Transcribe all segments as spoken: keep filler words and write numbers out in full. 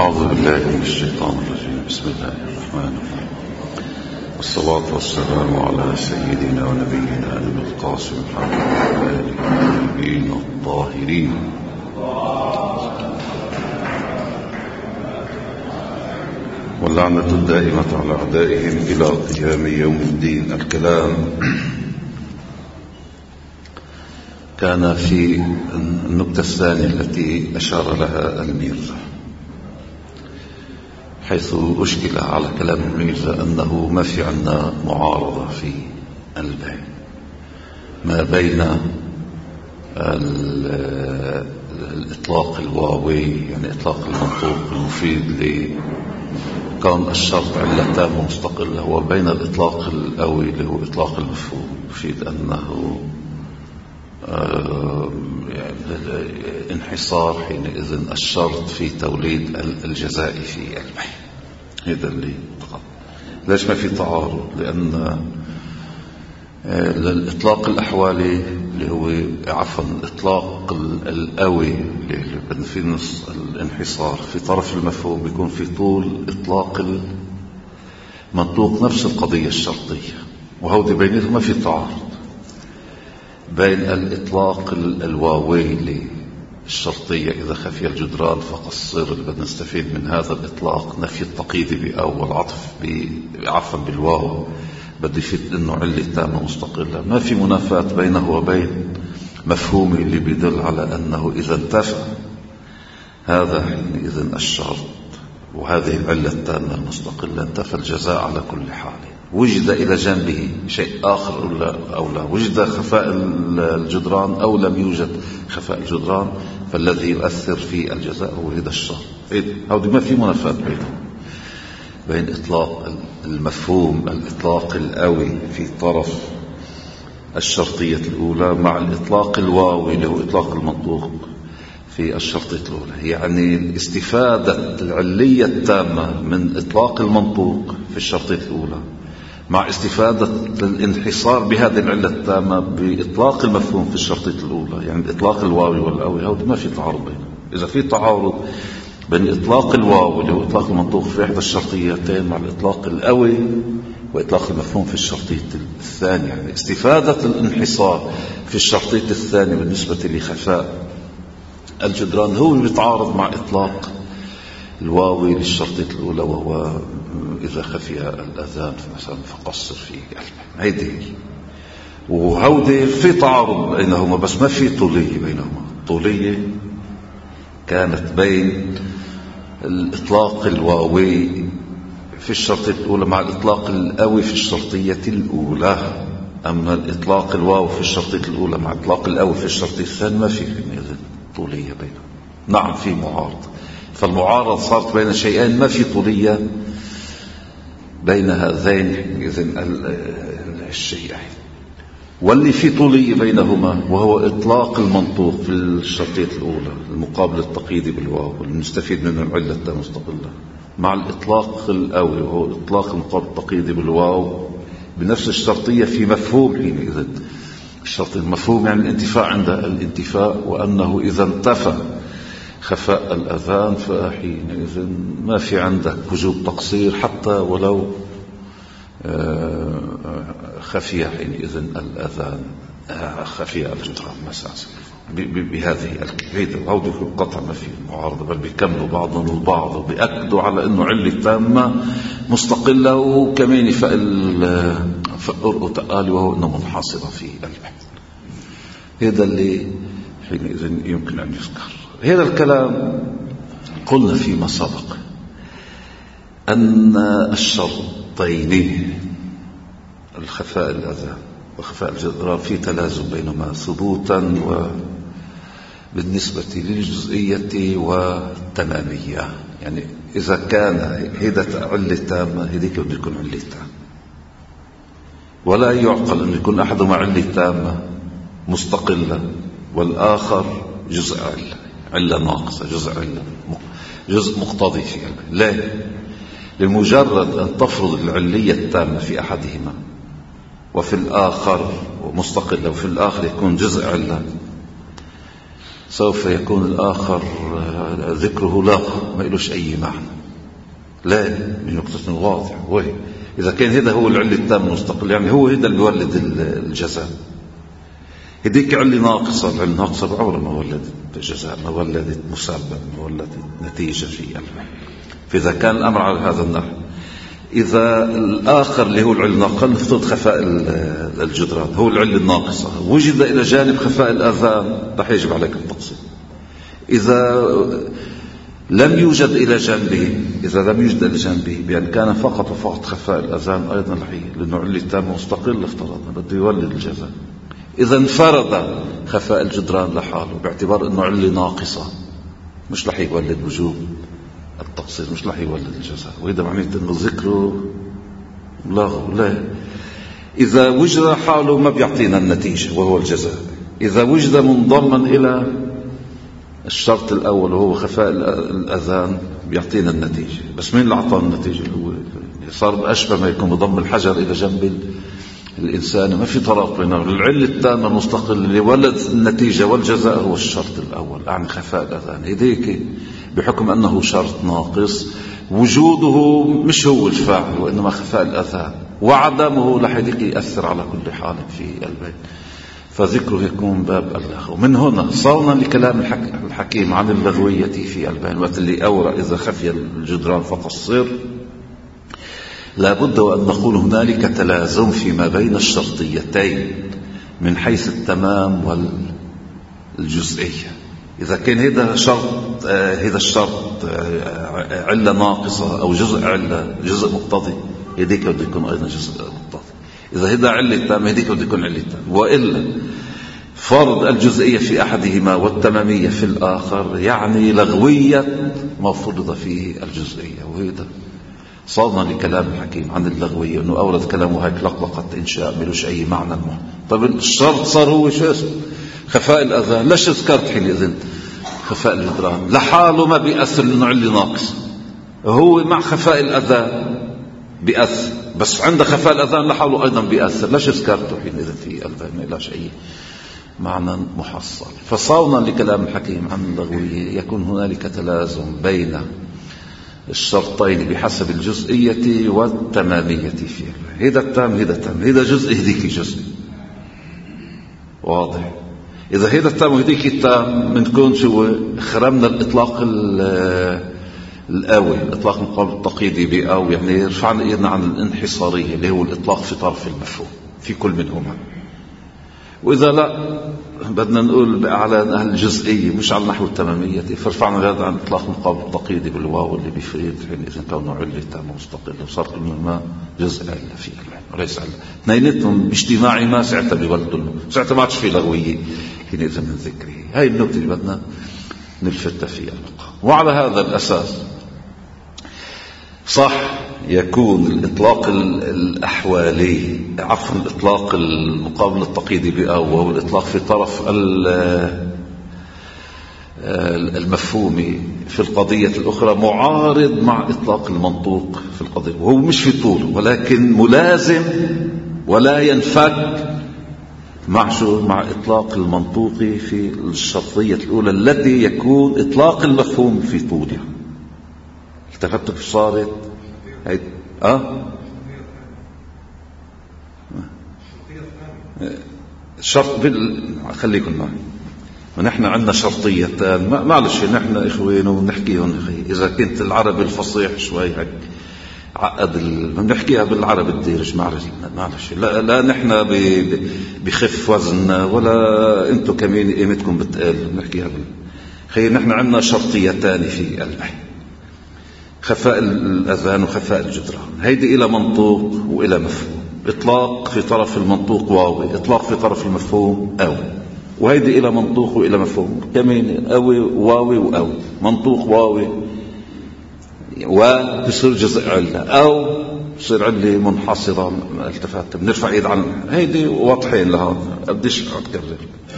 أعوذ بالله من الشيطان الرجيم. بسم الله الرحمن الرحيم، والصلاة والسلام على سيدنا ونبينا أبي القاسم محمد وعلى آله الطيبين الطاهرين. واللعنة الدائمة على أعدائهم إلى قيام يوم الدين. الكلام كان في النكتة الثانية التي أشار لها الميرزا، حيث أشكل على كلام الميرزا أنه ما في عندنا معارضة في البيع ما بين الإطلاق الواوي، يعني إطلاق المنطوق المفيد لكون الشرط علة تامة مستقلة، وبين الإطلاق القوي اللي هو إطلاق المفهوم يفيد أنه آه يعني انحصار حينئذ الشرط في توليد الجزاء في البيع. هذا اللي تقدم. ليش ما في تعارض؟ لأن آه الإطلاق الأحوالي اللي هو عفوا الإطلاق القوي اللي في نص الانحصار في طرف المفهوم بيكون في طول إطلاق المنطوق نفس القضية الشرطية، وهودي بينهم ما في تعارض بين الإطلاق الواوي للشرطية إذا خفي الجدران فقصر، اللي بدنا نستفيد من هذا الإطلاق نفي التقييد بأول عطف عفوا بالواو بده يفيد إنه علة تامة مستقلة. ما في منافاة بينه وبين مفهومي اللي بيدل على أنه إذا انتفى هذا حينئذ الشرط وهذه العلة التامة المستقلة انتفى الجزاء على كل حال. وجد إلى جنبه شيء آخر أو لا، وجد خفاء الجدران أو لم يوجد خفاء الجدران، فالذي يؤثر في الجزاء هو هذا الشرط. هذا ما في منافاة بينه بين إطلاق المفهوم الإطلاق القوي في طرف الشرطية الأولى مع الإطلاق الواوي اللي هو إطلاق المنطوق في الشرطية الأولى. يعني استفادة العلية التامة من إطلاق المنطوق في الشرطية الأولى مع استفادة الانحصار بهذه العلة التامة بإطلاق المفهوم في الشرطية الأولى، يعني الإطلاق الواوي والقوي. هذا ما في تعارض بينهم. إذا في تعارض بين إطلاق الواوي اللي هو إطلاق المنطوق في إحدى الشرطيتين مع الإطلاق القوي وإطلاق المفهوم في الشرطية الثانية، يعني استفادة الانحصار في الشرطية الثانية بالنسبة لخفاء الجدران هو بيتعارض مع إطلاق الواوي للشرطية الأولى، وهو إذا خفي الأذان مثلا فقصر في قلبه. هيدي وهودي في تعارض بينهما بس ما في طولية بينهما. طولية كانت بين الإطلاق الواوي في الشرطية الأولى مع الإطلاق القوي في الشرطية الأولى. أما الإطلاق الواو في الشرطية الأولى مع الإطلاق القوي في الشرطية الثانية ما في طولية بينهم. نعم في معارضة، فالمعارضة صارت بين شيئين ما في طولية بين هذين إذن الشيئين. واللي في طولية بينهما وهو إطلاق المنطوق في الشرطية الأولى المقابل التقييدي بالواو والمستفيد منه العلة المستقلة مع الإطلاق القوي وهو إطلاق المقابل التقييدي بالواو بنفس الشرطية في مفهوم حينئذ الشرطية. المفهوم يعني الانتفاء عند الانتفاء، وأنه إذا انتفى خفاء الأذان فحينئذ ما في عندك وجوب تقصير حتى ولو خفي حينئذ الأذان خفي الجدران مثلا بهذه الكيفية. وهذا قطع ما في معارضة، بل بيكملوا بعضهم البعض وبيأكدوا على أنه علة تامة مستقلة وكمان فالقرء تقالي وهو أنه منحصرة في البحث. هذا اللي حينئذ يمكن أن يذكر. هذا الكلام قلنا فيما سبق أن الشرطين الخفاء الأذان وخفاء الجدران في تلازم بينهما ثبوتا وبالنسبة للجزئية والتمامية. يعني إذا كان هيدا علة تامة هذيك بده يكون علة تامة، ولا يعقل أن يكون أحدهما علة تامة مستقلة والآخر جزء علة علة ناقصة جزء علة جزء مقتضي في علة. لا، لمجرد أن تفرض العلية التامة في أحدهما وفي الآخر مستقلة وفي الآخر يكون جزء علة سوف يكون الآخر ذكره لاغ ما إلوش أي معنى. لا، من نقطة واضح، وهي إذا كان هذا هو العلة التام المستقل، يعني هو هذا اللي ولد الجزاء، هديك علة ناقصة. العلة ناقصة بعمر ما ولدت جزاء، ما ولدت مسبب، ما ولدت نتيجة في العلم. فإذا كان الأمر على هذا النحو، إذا الآخر اللي هو العلة الناقصة نفترض خفاء الجدران هو العلة الناقصة، وجد إلى جانب خفاء الأذان رح يجب عليك التقسيم. إذا لم يوجد إلى جانبه إذا لم يوجد إلى جانبه بأن كان فقط وفقط خفاء الأذان أيضا رح، لأنه علة تام مستقل افترضنا بده يولد الجزاء. إذا انفرد خفاء الجدران لحاله باعتبار أنه علة ناقصة، مش رح يولد وجوب التقصير، مش رح يولد الجزاء، وإذا معناته أنه ذكره لاغو. لا، إذا وجد حاله ما بيعطينا النتيجة وهو الجزاء. إذا وجد منضما إلى الشرط الأول وهو خفاء الأذان بيعطينا النتيجة. بس مين اللي أعطاه النتيجة؟ هو صار أشبه ما يكون بضم الحجر إلى جنب الإنسان، ما في طرق بينهم. العلة التامة المستقل اللي ولد النتيجة والجزاء هو الشرط الأول، يعني خفاء الأذان. هذيك بحكم أنه شرط ناقص، وجوده مش هو الفاعل وإنما خفاء الأذان، وعدمه لحديك يأثر على كل حال في البيت، فذكره يكون باب اللغو. من هنا صارنا لكلام الحكيم عن اللغوية في البيان، وقت اللي أورى إذا خفي الجدران فقصر، لابد وأن نقول هنالك تلازم فيما بين الشرطيتين من حيث التمام والجزئية. إذا كان هذا شرط هذا الشرط علة ناقصة أو جزء علة جزء مقتضي، هذيك بده يكون أيضا جزء مقتضي. إذا هذا علة تامة هذيك بده يكون علة تامة، وإلا فرض الجزئية في أحدهما والتمامية في الآخر يعني لغوية ما فرض فيه الجزئية. وهذا صارنا لكلام الحكيم عن اللغوية أنه أورد كلامه هيك لقلقة إنشاء ملوش أي معنى المهم. طيب الشرط صار هو شو اسمه خفاء الأذان، ليش ذكرت حينئذ خفاء الجدران؟ لحاله ما بيأثر لأنه علة ناقص، هو مع خفاء الأذان بيأثر، بس عند خفاء الأذان لحاله أيضا بيأثر، ليش ذكرته حينئذ في الأذان؟ ما إلاش أي معنى محصل. فصارنا لكلام الحكيم عن اللغوية يكون هنالك تلازم بين الشرطين بحسب الجزئية والتمامية فيه. هذا التام هذا تام، هذا جزء هذيك جزء، واضح؟ إذا هذا التام وهذيك التام بنكون شو خرمنا الإطلاق الآوي، الإطلاق مقابل التقييدي بأو، يعني رفعنا إيدنا عن الانحصارية اللي هو الإطلاق في طرف المفهوم في كل منهما. وإذا لا بدنا نقول على أهل الجزئية مش على نحو التمامية، فرفعنا هذا عن إطلاق مقابل التقييدي بالواو اللي بيفيد حينئذ كونه علة تامة مستقلة، وصار كل منهما جزء علة فيه وليس علة، اثنيناتهم باجتماعي ما ساعتها بيولدوا له، ساعتها ما عادش في لغوية حينئذ من ذكره. هاي النقطة اللي بدنا نلفتها في اللقاء. وعلى هذا الأساس صح يكون الإطلاق الأحوالي عفوا الإطلاق المقابل التقييدي بأو وهو الإطلاق في طرف المفهومي في القضية الأخرى معارض مع إطلاق المنطوق في القضية، وهو مش في طول ولكن ملازم ولا ينفك مع شو مع إطلاق المنطوقي في الشرطية الأولى التي يكون إطلاق المفهوم في طولها. التفتت في صارت هاي اه شرط بال... خليكم معي، ونحن عندنا شرطيتان معلش نحن إخوين ونحكيهم. إذا كنت العربي الفصيح شوي هيك عقد ال... بنحكيها بالعربي الديرج معلش معلش لا, لا نحن ب... بخف وزننا ولا انتم كمين قيمتكم بتقل، بنحكيها بال... خير نحن عندنا شرطيتان في الوحي، خفاء الأذان وخفاء الجدران. هيدي إلى منطوق وإلى مفهوم، إطلاق في طرف المنطوق واوي، إطلاق في طرف المفهوم أوي، وهيدي إلى منطوق وإلى مفهوم كمين أوي واوي وأوي، منطوق واوي وبصير جزء علة أو بصير علة منحصرة التفات بنرفع إيد عن هيدي واضحين لهذا قديش أتكرر.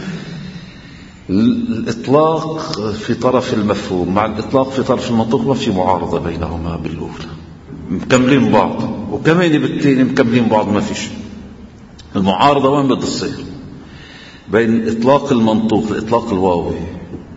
الإطلاق في طرف المفهوم مع الإطلاق في طرف المنطوق ما في معارضة بينهما بالأولى، مكملين بعض، وكمان بالتالي مكملين بعض، ما فيش المعارضة. وين بدها تصير؟ بين إطلاق المنطوق الإطلاق الواوي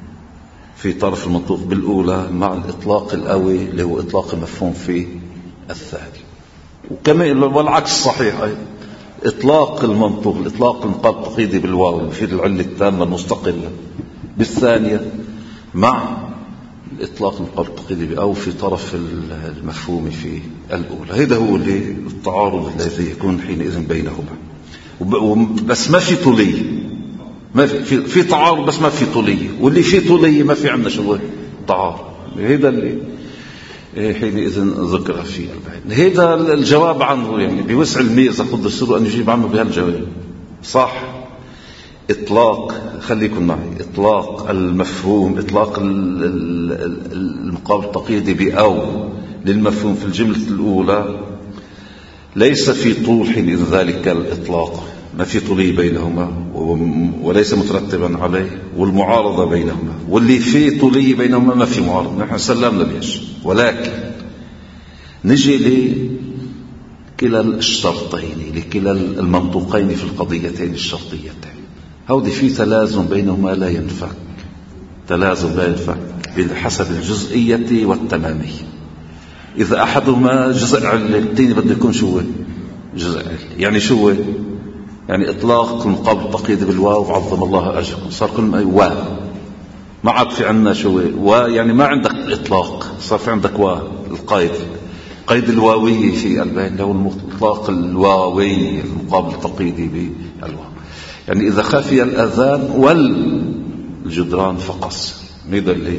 في طرف المنطوق بالأولى مع الإطلاق القوي اللي هو إطلاق المفهوم في الثاني. وكمان والعكس صحيح أيضا، إطلاق المنطوق الإطلاق المقابل التقييدي بالواو في العلة التامة المستقلة بالثانية مع الإطلاق المقابل التقييدي بأو في طرف المفهوم في الأولى. هذا هو التعارض الذي يكون حينئذ بينهما. بس ما في طولية، ما في, في تعارض بس ما في طولية، واللي في طولية ما في عندنا شو تعارض. هذا اللي حينئذ ذكر في البعين. هذا الجواب عنه يعني بوسع الميزة قدس سره أن يجيب عنه بهالجواب. صح إطلاق، خليكم معي، إطلاق المفهوم، إطلاق المقابل التقييدي بأو للمفهوم في الجملة الأولى ليس في طول حين ذلك الإطلاق، ما في طولية بينهما وليس مترتبا عليه، والمعارضة بينهما، واللي في طولية بينهما ما في معارضة، نحن سلمنا بيش. ولكن نجي لكلا الشرطين، لكلا المنطوقين في القضيتين الشرطيتين، هودي في تلازم بينهما لا ينفك، تلازم لا ينفك بحسب الجزئية والتمامية. إذا أحدهما جزء علة الثاني بده يكون شو جزء علة. يعني شو يعني إطلاق المقابل التقييدي بالواو عظم الله أجركم، صار كل ما واو، ما عاد في عندنا شو و، يعني ما عندك إطلاق، صار في عندك واو القيد، قيد الواوية في البين له المطلق الواوي المقابل التقييدي بالواو. يعني إذا خفي الأذان والجدران فقص ميدلي،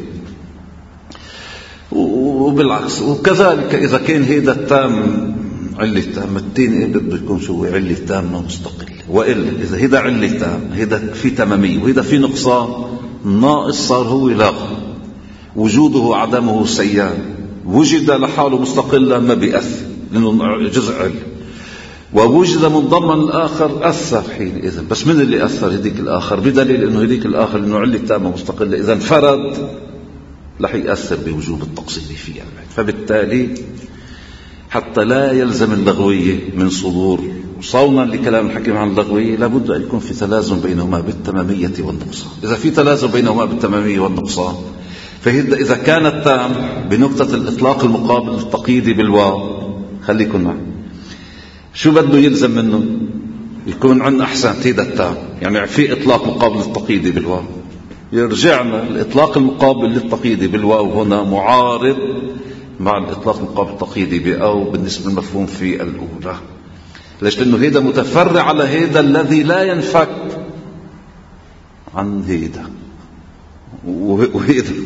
وبالعكس. وكذلك إذا كان هيدا التام علة تامة التين بده يكون شو علة تامة مستقلة. وإلا إذا هيدا علة تام هيدا في تمامية وهيدا في نقصان، ناقص صار هو لاغ، وجوده عدمه سيان، وجد لحاله مستقلا ما بيأثر لأنه جزء علة، ووجد منضما الآخر أثر حينئذ. بس من اللي أثر؟ هديك الآخر، بدليل أنه هديك الآخر أنه علة تامة مستقلة إذا انفرد رح يأثر بوجوب التقصير فيها. فبالتالي حتى لا يلزم اللغوية من صدور صونا لكلام الحكيم عن اللغوية لابد أن يكون في تلازم بينهما بالتمامية والنقصان. إذا في تلازم بينهما بالتمامية والنقصان فإذا إذا كان التام بنقطة الإطلاق المقابل التقييدي بالواو، خليكم معي، شو بده يلزم منه؟ يكون عن أحسن تيدا التام، يعني في إطلاق مقابل التقييدي بالواو، يرجعنا الإطلاق المقابل للتقييدي بالواو هنا معارض مع الإطلاق المقابل التقييدي بأو بالنسبة للمفهوم في الأولى. ليش؟ لأنه هيدا متفرع على هيدا الذي لا ينفك عن هيدا وهيدا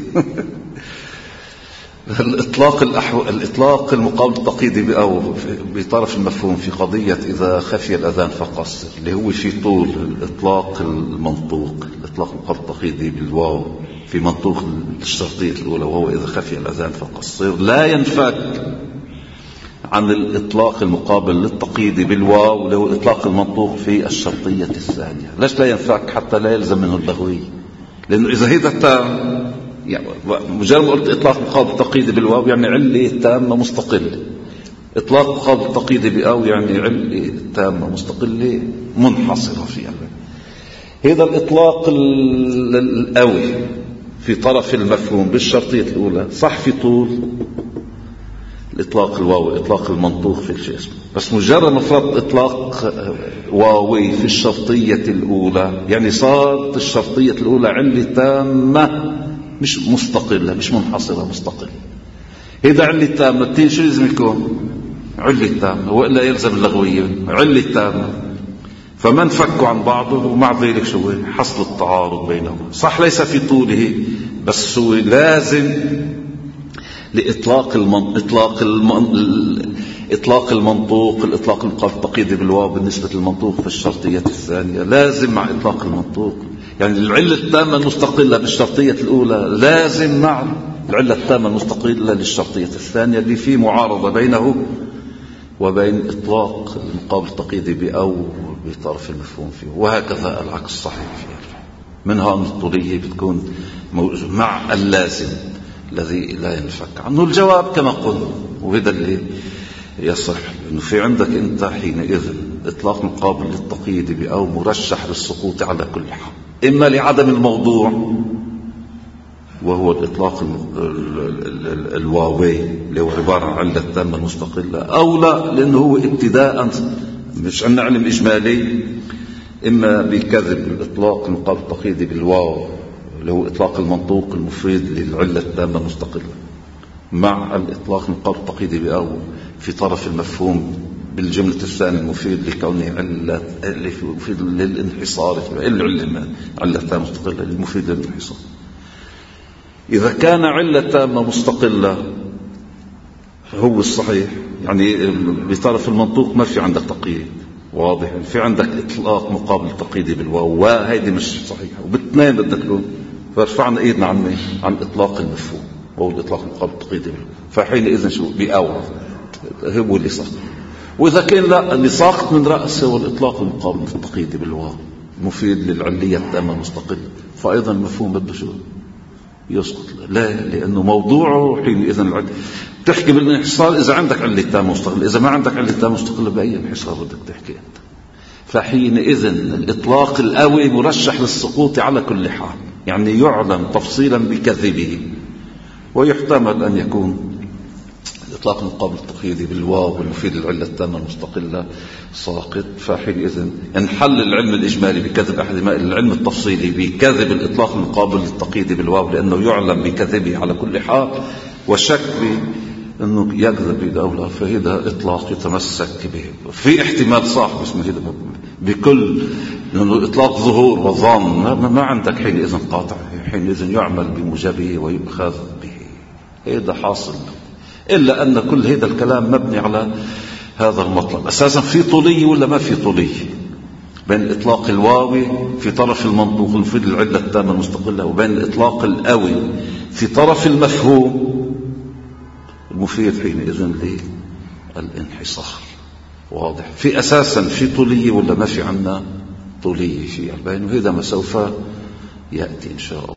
الإطلاق الأحو... الإطلاق المقابل التقييدي بأو بطرف المفهوم في قضية إذا خفي الأذان فقصر، اللي هو في طول الإطلاق المنطوق، الإطلاق المقابل التقييدي بالواو في منطوق الشرطية الأولى وهو إذا خفي الأذان فقصر، لا ينفك عن الإطلاق المقابل للتقييدي بالواو اللي هو الإطلاق المنطوق في الشرطية الثانية. ليش لا ينفك؟ حتى لا يلزم منه اللغوي، لأنه إذا هيدا التام يعني مجرد ما قلت إطلاق مقابل تقييدي بالواو يعني علة تامة مستقلة، إطلاق مقابل تقييدي بأو يعني علة تامة مستقلة منحصرة فيها. هذا الإطلاق القوي في طرف المفهوم بالشرطية الأولى صح في طول الإطلاق الواوي، إطلاق المنطوق في الشيء اسمه، بس مجرد ما فرض إطلاق واوي في الشرطية الأولى يعني صارت الشرطية الأولى علة تامة مش مستقلة، مش منحصرة، مستقلة. هذا علة تامة التين شو لازم يكون؟ علة تامة، وإلا يلزم اللغوية علة تامة، فما انفكوا عن بعضه، ومع ذلك شو حصل التعارض بينهم. صح ليس في طوله، بس هو لازم لإطلاق المن... إطلاق المن... إطلاق المنطوق، الإطلاق المقابل التقييدي بالواو بالنسبة للمنطوق في الشرطية الثانية لازم مع إطلاق المنطوق، يعني العلة التامة المستقلة بالشرطية الأولى لازم مع العلة التامة المستقلة للشرطية الثانية اللي فيه معارضة بينه وبين إطلاق المقابل التقييدي بأو بطرف المفهوم فيه، وهكذا العكس صحيح فيه. منها أن الطولية بتكون مع اللازم الذي لا ينفك عنه. الجواب كما قلنا، وهذا اللي يصح، أنه في عندك أنت حينئذ إطلاق مقابل للتقييد بأو مرشح للسقوط على كل حال، إما لعدم الموضوع وهو الإطلاق الواوي اللي هو عبارة عن علة تامة مستقلة، أو لا لأنه هو ابتداء مش عندنا علم إجمالي، إما بكذب الإطلاق المقابل التقييدي بالواو اللي هو إطلاق المنطوق المفيد للعلة التامة مستقلة مع الإطلاق المقابل التقييدي بأو في طرف المفهوم بالجملة الثانية المفيد لكونه علة المفيد للانحصار، العلة علة تامة مستقلة المفيد للانحصار. إذا كان علة تامة مستقلة هو الصحيح، يعني بطرف المنطوق ما في عندك تقييد واضح، في عندك إطلاق مقابل تقييدي بالواو، وهيدي مش صحيحة، وباثنين بدك له، فرفعنا إيدنا عن مين؟ عن إطلاق المفهوم وهو الإطلاق مقابل التقييدي بالواو، فحينئذ شو بأول هو اللي ساقط. وإذا كان لا، اللي ساقط من رأسه هو الإطلاق المقابل التقييدي بالواو مفيد للعلية التامة المستقلة، فأيضا المفهوم بده شو؟ يسقط. لا، لأنه موضوعه حينئذ العلة تحكي بالانحصار إذا عندك علة تامة مستقلة، إذا ما عندك علة تامة مستقلة بأي انحصار بدك تحكي أنت. فحينئذ الإطلاق القوي مرشح للسقوط على كل حال، يعني يعلم تفصيلا بكذبه، ويحتمل أن يكون الإطلاق المقابل التقييدي بالواو والمفيد للعلة التامة المستقلة ساقط. فحينئذ انحل العلم الإجمالي بكذب أحدهما، العلم التفصيلي بكذب الإطلاق المقابل التقييدي بالواو لأنه يعلم بكذبه على كل حال، وشك أنه يكذب بدولة، فهذا إطلاق يتمسك به. في احتمال صح اسمه هذا بكل، لأنه إطلاق ظهور وظن، ما عندك حينئذ قاطع، حينئذ يعمل بموجبه ويؤخذ به. هذا حاصل، إلا أن كل هذا الكلام مبني على هذا المطلب. أساسا في طولية ولا ما في طولية بين الإطلاق الواوي في طرف المنطوق المفيد للعلة التامة المستقلة وبين الإطلاق القوي في طرف المفهوم المفيد حينئذ للانحصار. واضح؟ في أساسا في طولية ولا ما في عنا طولية في البين، وهذا ما سوف يأتي إن شاء الله.